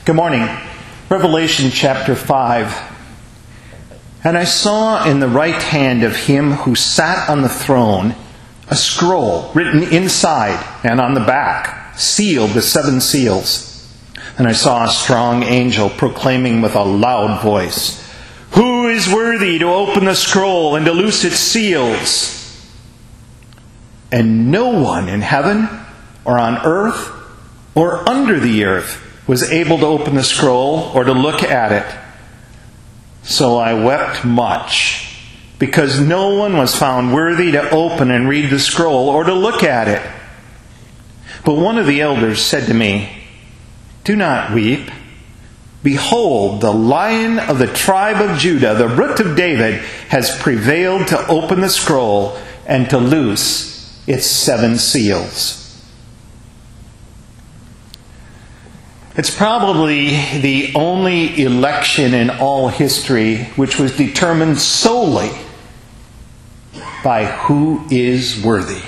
Good morning. Revelation chapter 5. And I saw in the right hand of him who sat on the throne a scroll written inside and on the back, sealed with 7 seals. And I saw a strong angel proclaiming with a loud voice, "Who is worthy to open the scroll and to loose its seals?" And no one in heaven or on earth or under the earth was able to open the scroll or to look at it. So I wept much, because no one was found worthy to open and read the scroll or to look at it. But one of the elders said to me, "Do not weep. Behold, the Lion of the tribe of Judah, the Root of David, has prevailed to open the scroll and to loose its 7 seals." It's probably the only election in all history which was determined solely by who is worthy.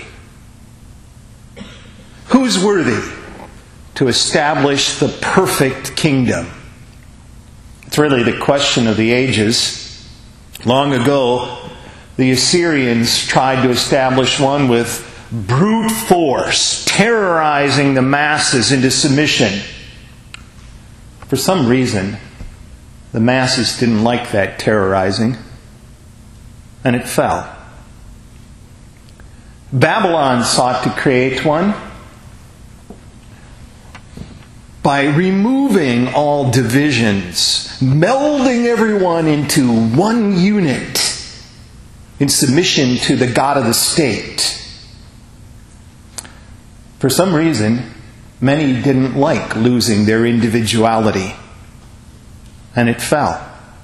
Who's worthy to establish the perfect kingdom? It's really the question of the ages. Long ago, the Assyrians tried to establish one with brute force, terrorizing the masses into submission. For some reason, the masses didn't like that terrorizing, and it fell. Babylon sought to create one by removing all divisions, melding everyone into one unit in submission to the God of the state. For some reason, many didn't like losing their individuality, and it fell.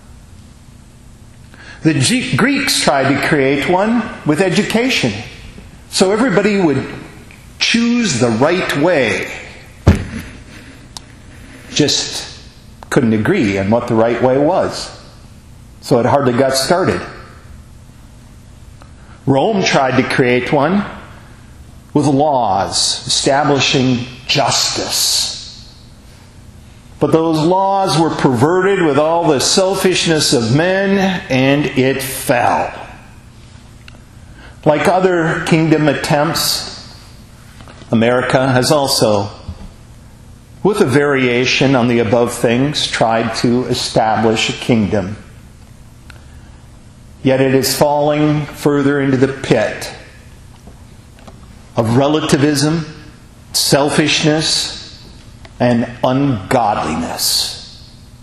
The Greeks tried to create one with education, so everybody would choose the right way. Just couldn't agree on what the right way was, so it hardly got started. Rome tried to create one with laws establishing justice. But those laws were perverted with all the selfishness of men, and it fell. Like other kingdom attempts, America has also, with a variation on the above things, tried to establish a kingdom. Yet it is falling further into the pit of relativism, selfishness, and ungodliness.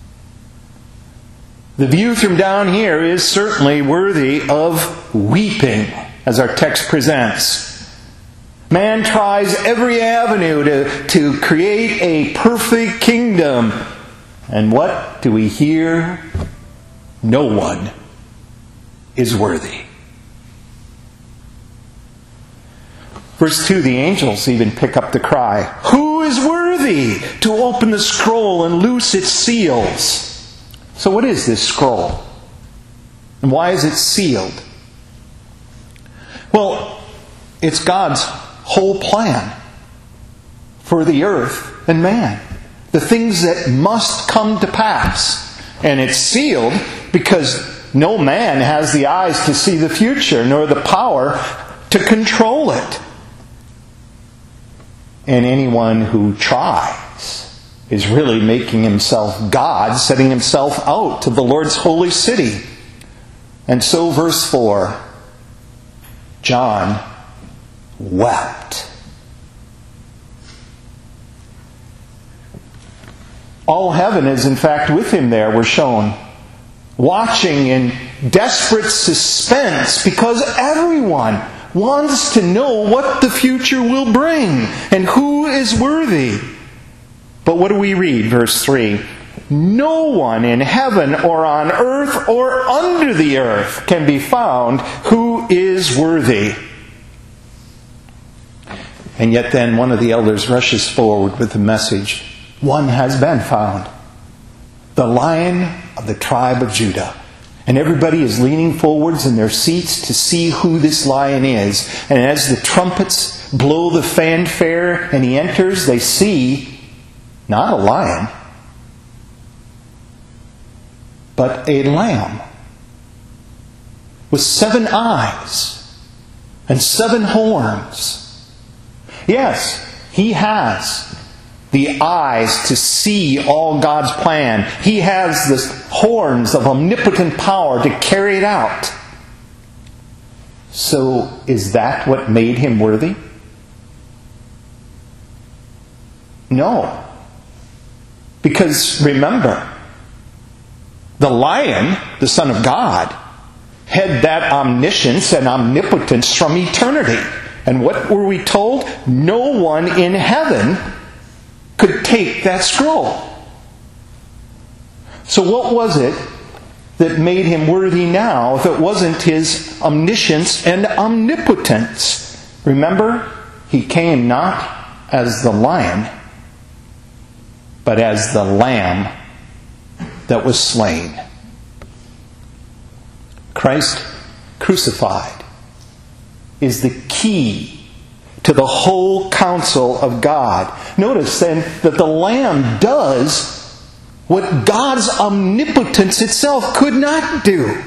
The view from down here is certainly worthy of weeping, as our text presents. Man tries every avenue to create a perfect kingdom. And what do we hear? No one is worthy. Verse 2, the angels even pick up the cry, "Who is worthy to open the scroll and loose its seals?" So what is this scroll? And why is it sealed? Well, it's God's whole plan for the earth and man. The things that must come to pass. And it's sealed because no man has the eyes to see the future, nor the power to control it. And anyone who tries is really making himself God, setting himself out to the Lord's holy city. And so verse 4, John wept. All heaven is in fact with him there, we're shown, watching in desperate suspense, because everyone wants to know what the future will bring and who is worthy. But what do we read? Verse 3. No one in heaven or on earth or under the earth can be found who is worthy. And yet then one of the elders rushes forward with the message. One has been found. The Lion of the tribe of Judah. And everybody is leaning forwards in their seats to see who this lion is. And as the trumpets blow the fanfare and he enters, they see not a lion, but a lamb with 7 eyes and 7 horns. Yes, he has the eyes to see all God's plan. He has the horns of omnipotent power to carry it out. So, is that what made him worthy? No. Because remember, the lion, the Son of God, had that omniscience and omnipotence from eternity. And what were we told? No one in heaven could take that scroll. So what was it that made him worthy now if it wasn't his omniscience and omnipotence? Remember, he came not as the lion, but as the lamb that was slain. Christ crucified is the key to the whole counsel of God. Notice then that the Lamb does what God's omnipotence itself could not do.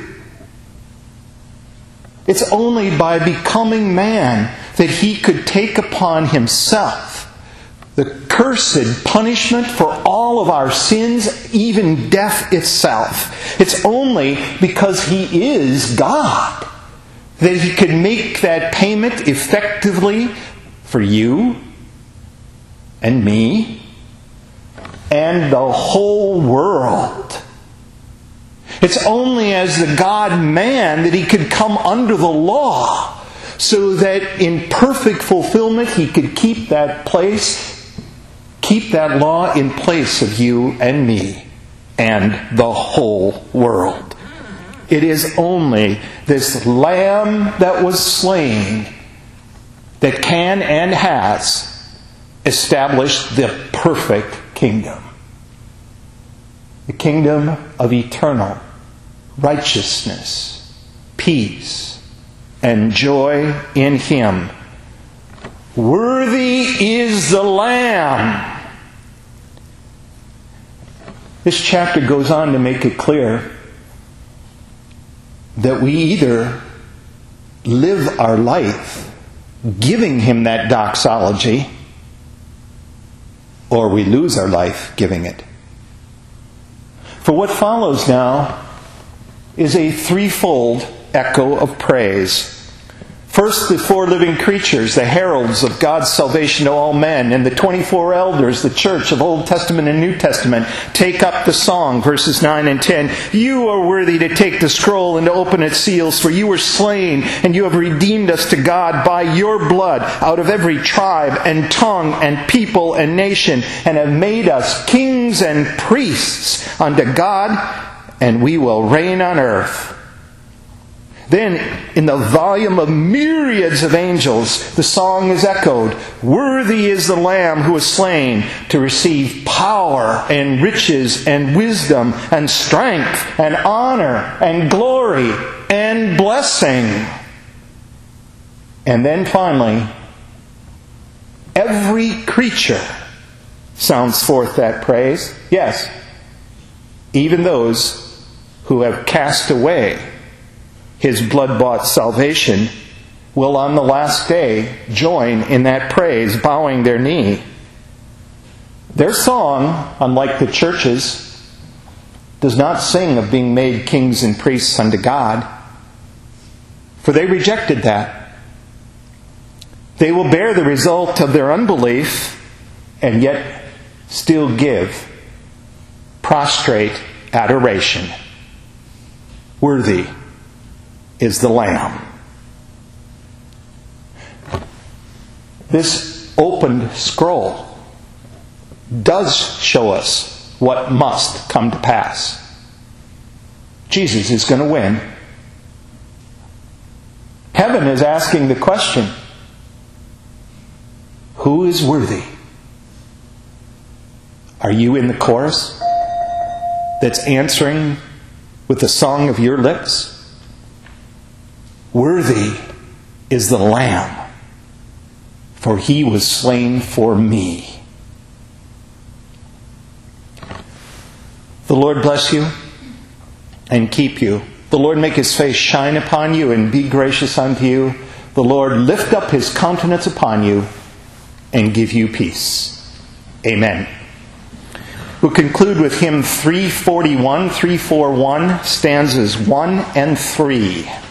It's only by becoming man that he could take upon himself the cursed punishment for all of our sins, even death itself. It's only because he is God that he could make that payment effectively for you and me and the whole world. It's only as the God-man that he could come under the law so that in perfect fulfillment he could keep that law in place of you and me and the whole world. It is only this Lamb that was slain that can and has established the perfect kingdom. The kingdom of eternal righteousness, peace, and joy in Him. Worthy is the Lamb. This chapter goes on to make it clear that we either live our life giving Him that doxology, or we lose our life giving it. For what follows now is a threefold echo of praise. First, the 4 living creatures, the heralds of God's salvation to all men, and the 24 elders, the church of Old Testament and New Testament, take up the song, verses 9 and 10. You are worthy to take the scroll and to open its seals, for you were slain, and you have redeemed us to God by your blood out of every tribe and tongue and people and nation, and have made us kings and priests unto God, and we will reign on earth. Then, in the volume of myriads of angels, the song is echoed. Worthy is the Lamb who was slain to receive power and riches and wisdom and strength and honor and glory and blessing. And then finally, every creature sounds forth that praise. Yes, even those who have cast away His blood-bought salvation will on the last day join in that praise, bowing their knee. Their song, unlike the churches, does not sing of being made kings and priests unto God, for they rejected that. They will bear the result of their unbelief and yet still give prostrate adoration. Worthy is the Lamb. This opened scroll does show us what must come to pass. Jesus is going to win. Heaven is asking the question, who is worthy? Are you in the chorus that's answering with the song of your lips? Worthy is the Lamb, for He was slain for me. The Lord bless you and keep you. The Lord make his face shine upon you and be gracious unto you. The Lord lift up his countenance upon you and give you peace. Amen. We'll conclude with hymn 341, 341, stanzas 1 and 3.